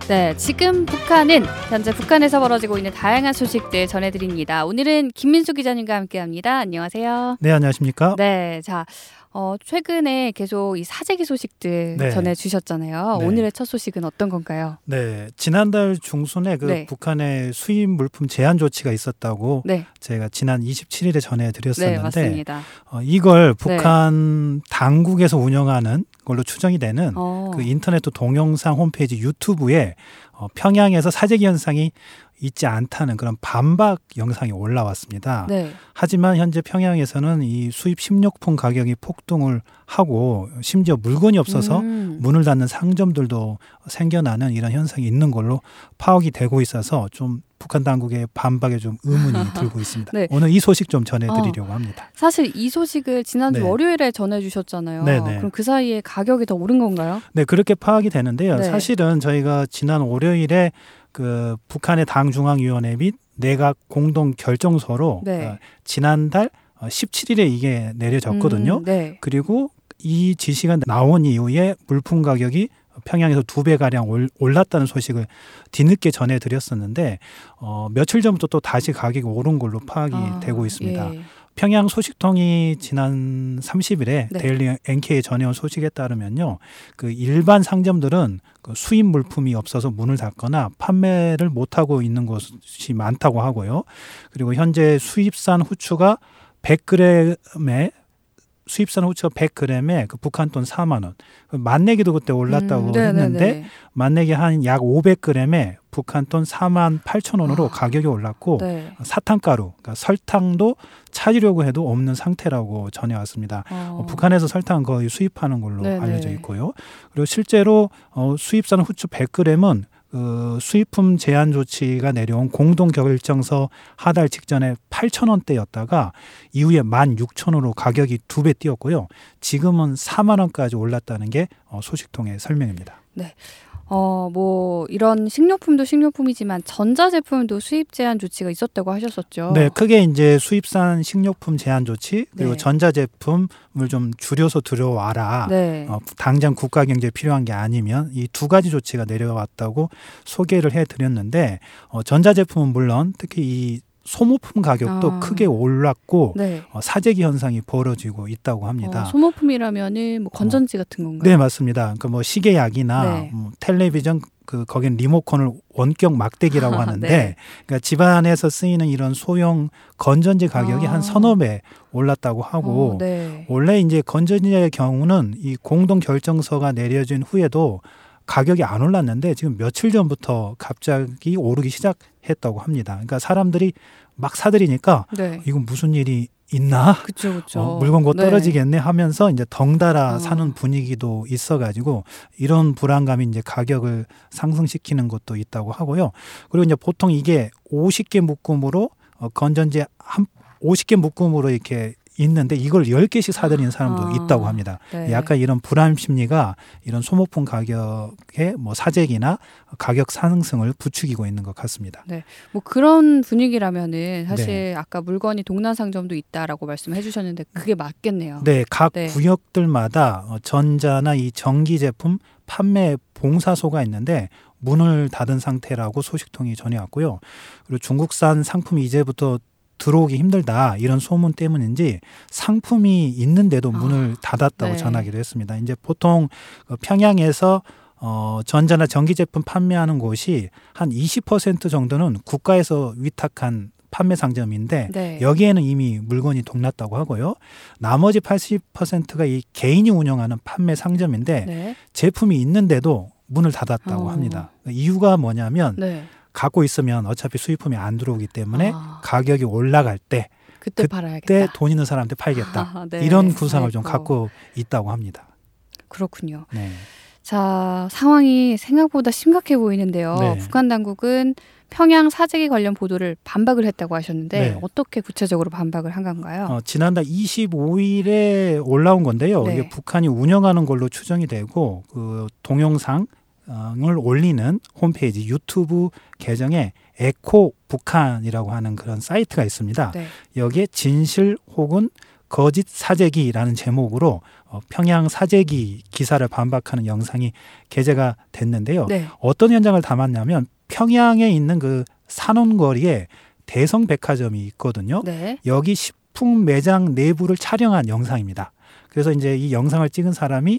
네, 지금 북한은 현재 북한에서 벌어지고 있는 다양한 소식들 전해드립니다. 오늘은 김민수 기자님과 함께합니다. 안녕하세요. 네, 안녕하십니까? 네, 자, 최근에 계속 이 사재기 소식들 네. 전해주셨잖아요. 네. 오늘의 첫 소식은 어떤 건가요? 네, 지난달 중순에 네. 북한의 수입 물품 제한 조치가 있었다고 네, 제가 지난 27일에 네, 전해드렸었는데 맞습니다. 이걸 북한 당국에서 운영하는 걸로 추정이 되는 그 인터넷 동영상 홈페이지 유튜브에 평양에서 사재기 현상이 있지 않다는 그런 반박 영상이 올라왔습니다. 네, 하지만 현재 평양에서는 이 수입 식료품 가격이 폭등을 하고 심지어 물건이 없어서 문을 닫는 상점들도 생겨나는 이런 현상이 있는 걸로 파악이 되고 있어서 좀 북한 당국의 반박에 좀 의문이 들고 있습니다. 네. 오늘 이 소식 좀 전해드리려고 합니다. 사실 이 소식을 지난주 네. 월요일에 전해주셨잖아요. 네네. 그럼 그 사이에 가격이 더 오른 건가요? 네, 그렇게 파악이 되는데요. 네. 사실은 저희가 지난 월요일에 그 북한의 당중앙위원회 및 내각 공동 결정서로 네. 지난달 17일에 이게 내려졌거든요. 네. 그리고 이 지시가 나온 이후에 물품 가격이 평양에서 2배가량 올랐다는 소식을 뒤늦게 전해드렸었는데 며칠 전부터 또 다시 가격이 오른 걸로 파악이 되고 있습니다. 예. 평양 소식통이 지난 30일에 네. 데일리 NK에 전해온 소식에 따르면요, 그 일반 상점들은 그 수입 물품이 없어서 문을 닫거나 판매를 못하고 있는 곳이 많다고 하고요. 그리고 현재 수입산 후추가 100g에 그 북한 돈 4만 원. 만내기도 그때 올랐다고 했는데 만내기 한 약 500g에 북한 돈 4만 8천 원으로 가격이 올랐고 네. 사탕가루, 그러니까 설탕도 찾으려고 해도 없는 상태라고 전해왔습니다. 북한에서 설탕은 거의 수입하는 걸로 네네. 알려져 있고요. 그리고 실제로 수입산 후추 100g은 수입품 제한 조치가 내려온 공동 결정서 하달 직전에 8,000원대였다가 이후에 16,000원으로 가격이 2배 뛰었고요. 지금은 4만 원까지 올랐다는 게 소식통의 설명입니다. 네. 뭐 이런 식료품도 식료품이지만 전자제품도 수입 제한 조치가 있었다고 하셨었죠. 네, 크게 이제 수입산 식료품 제한 조치 그리고 네. 전자제품을 좀 줄여서 들여와라. 네. 당장 국가 경제에 필요한 게 아니면 이 두 가지 조치가 내려왔다고 소개를 해드렸는데 전자제품은 물론 특히 이 소모품 가격도 크게 올랐고 네. 사재기 현상이 벌어지고 있다고 합니다. 소모품이라면은 뭐 건전지 같은 건가요? 네, 맞습니다. 그러니까 뭐 시계약이나 네. 텔레비전 거긴 리모컨을 원격 막대기라고 하는데 네. 그러니까 집안에서 쓰이는 이런 소형 건전지 가격이 한 서너 배 올랐다고 하고 네. 원래 이제 건전지의 경우는 이 공동 결정서가 내려진 후에도 가격이 안 올랐는데 지금 며칠 전부터 갑자기 오르기 시작했다고 합니다. 그러니까 사람들이 막 사들이니까 네. 이건 무슨 일이 있나? 그렇죠. 물건 곧 네. 떨어지겠네 하면서 이제 덩달아 사는 분위기도 있어가지고 이런 불안감이 이제 가격을 상승시키는 것도 있다고 하고요. 그리고 이제 보통 이게 50개 묶음으로 건전지 50개 묶음으로 이렇게 있는데 이걸 10개씩 사들이는 사람도 있다고 합니다. 네. 약간 이런 불안 심리가 이런 소모품 가격의 뭐 사재기나 가격 상승을 부추기고 있는 것 같습니다. 네. 뭐 그런 분위기라면은 사실 네. 아까 물건이 동남상점도 있다라고 말씀해 주셨는데 그게 맞겠네요. 네, 각 네. 구역들마다 전자나 이 전기 제품 판매 봉사소가 있는데 문을 닫은 상태라고 소식통이 전해왔고요. 그리고 중국산 상품이 이제부터 들어오기 힘들다 이런 소문 때문인지 상품이 있는데도 문을 닫았다고 네. 전하기도 했습니다. 이제 보통 평양에서 전자나 전기 제품 판매하는 곳이 한 20% 정도는 국가에서 위탁한 판매 상점인데 네. 여기에는 이미 물건이 동났다고 하고요. 나머지 80%가 이 개인이 운영하는 판매 상점인데 네. 제품이 있는데도 문을 닫았다고 합니다. 이유가 뭐냐면 네. 갖고 있으면 어차피 수입품이 안 들어오기 때문에 가격이 올라갈 때 그때 팔아야겠다. 그때 돈 있는 사람한테 팔겠다. 네. 이런 구상을 좀 아이고. 갖고 있다고 합니다. 그렇군요. 네. 자, 상황이 생각보다 심각해 보이는데요. 네. 북한 당국은 평양 사재기 관련 보도를 반박을 했다고 하셨는데 네. 어떻게 구체적으로 반박을 한 건가요? 지난달 25일에 올라온 건데요. 네. 이게 북한이 운영하는 걸로 추정이 되고 그 동영상을 올리는 홈페이지 유튜브 계정에 에코 북한이라고 하는 그런 사이트가 있습니다. 네. 여기에 진실 혹은 거짓 사재기라는 제목으로 평양 사재기 기사를 반박하는 영상이 게재가 됐는데요. 네. 어떤 현장을 담았냐면 평양에 있는 그 산원거리에 대성백화점이 있거든요. 네. 여기 식품 매장 내부를 촬영한 영상입니다. 그래서 이제 이 영상을 찍은 사람이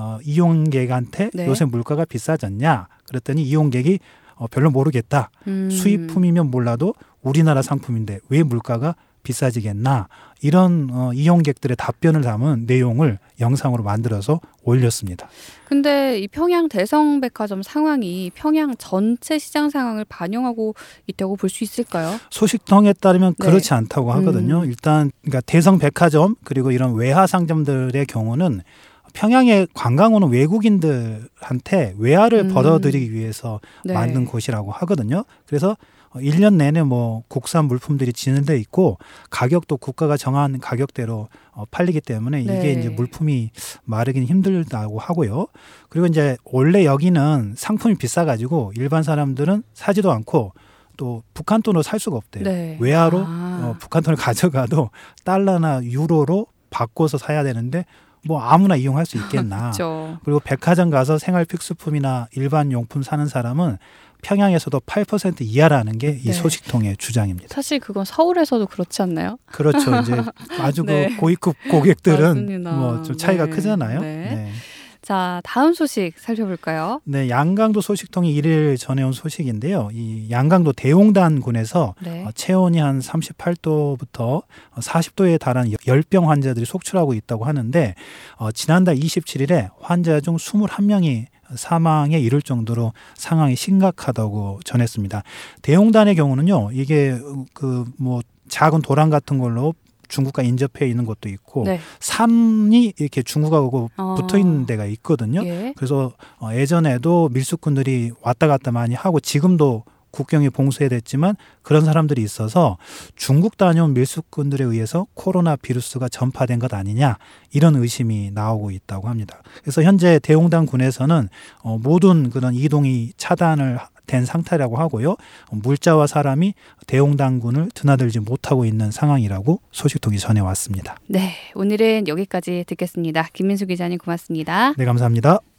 이용객한테 네. 요새 물가가 비싸졌냐 그랬더니 이용객이 별로 모르겠다. 수입품이면 몰라도 우리나라 상품인데 왜 물가가 비싸지겠나. 이런 이용객들의 답변을 담은 내용을 영상으로 만들어서 올렸습니다. 근데 이 평양 대성백화점 상황이 평양 전체 시장 상황을 반영하고 있다고 볼 수 있을까요? 소식통에 따르면 네. 그렇지 않다고 하거든요. 일단 그러니까 대성백화점 그리고 이런 외화 상점들의 경우는 평양에 관광 오는 외국인들한테 외화를 벌어들이기 위해서 네. 만든 곳이라고 하거든요. 그래서 1년 내내 뭐 국산 물품들이 진열돼 있고 가격도 국가가 정한 가격대로 팔리기 때문에 이게 네. 이제 물품이 마르긴 힘들다고 하고요. 그리고 이제 원래 여기는 상품이 비싸가지고 일반 사람들은 사지도 않고 또 북한 돈으로 살 수가 없대요. 네. 외화로 북한 돈을 가져가도 달러나 유로로 바꿔서 사야 되는데 뭐 아무나 이용할 수 있겠나. 그렇죠. 그리고 백화점 가서 생활 필수품이나 일반 용품 사는 사람은 평양에서도 8% 이하라는 게 이 네. 소식통의 주장입니다. 사실 그건 서울에서도 그렇지 않나요? 그렇죠. 이제 아주 네. 그 고위급 고객들은 맞습니다. 뭐 좀 차이가 네. 크잖아요. 네. 네. 자, 다음 소식 살펴볼까요? 네, 양강도 소식통이 1일 전해온 소식인데요. 이 양강도 대용단군에서 네. 체온이 한 38도부터 40도에 달하는 열병 환자들이 속출하고 있다고 하는데 지난달 27일에 환자 중 21명이 사망에 이를 정도로 상황이 심각하다고 전했습니다. 대용단의 경우는요, 이게 그 뭐 작은 도랑 같은 걸로 중국과 인접해 있는 것도 있고 네. 산이 이렇게 중국하고 붙어 있는 데가 있거든요. 예. 그래서 예전에도 밀수꾼들이 왔다 갔다 많이 하고 지금도 국경이 봉쇄됐지만 그런 사람들이 있어서 중국 다녀온 밀수꾼들에 의해서 코로나 비루스가 전파된 것 아니냐 이런 의심이 나오고 있다고 합니다. 그래서 현재 대용단 군에서는 모든 그런 이동이 차단을 된 상태라고 하고요. 물자와 사람이 대용단군을 드나들지 못하고 있는 상황이라고 소식통이 전해왔습니다. 네, 오늘은 여기까지 듣겠습니다. 김민수 기자님 고맙습니다. 네, 감사합니다.